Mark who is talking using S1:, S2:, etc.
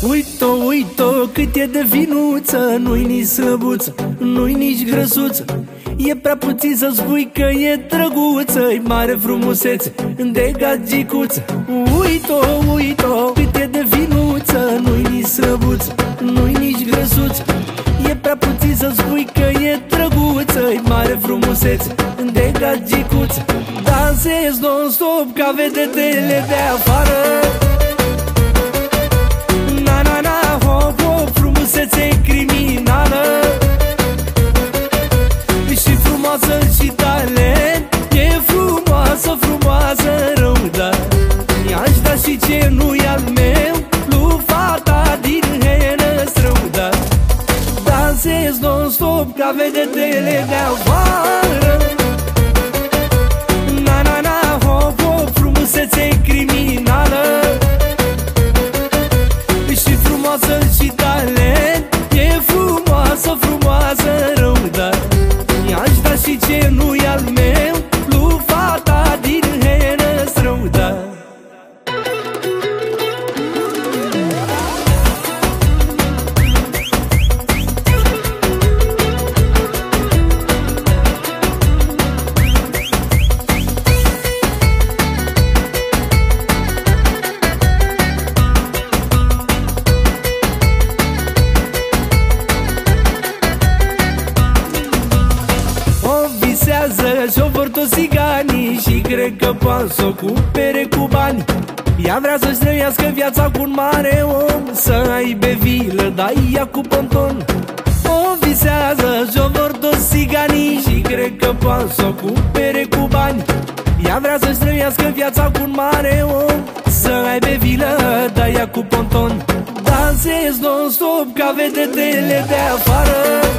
S1: Uito, uito, cât e de vinuță, nu-i nici slăbuță, nu-i nici grăsuță. E prea puțin să spui că e drăguță, e mare frumusețe de gagicuță. Uito, uito, cât e de vinuță, nu-i nici slăbuță, nu-i nici grăsuță. E prea puțin să spui că e drăguță, e mare frumusețe de gagicuță. Dansez non-stop ca vedetele de afară. Na, na, na, hop, hop, frumusețe criminală. Și frumoasă și talent, e frumoasă, frumoasă rău, da. I-aș da și ce nu-i al meu, lui fata din Henăstrău, da. Dansez non-stop ca vedetele de afară. Na, na, na, hop, hop, frumusețe criminală. Și frumoasă și talent, e frumoasă, frumoasă rău, da. I-aș da și ce nu-i al meu, lui fata din Henăstrău, da. Și-o vor toți țiganii și cred că poate să o cumpere cu bani. Ea vrea să-și trăiască viața cu un mare om, să aibă vilă, dar ea cu ponton. O visează și-o vor toți țiganii și cred că poate să o cumpere cu bani. Ea vrea să-și trăiască viața cu un mare om, să aibă vilă, dar ea cu ponton. Dansez non-stop ca vedetele de afară.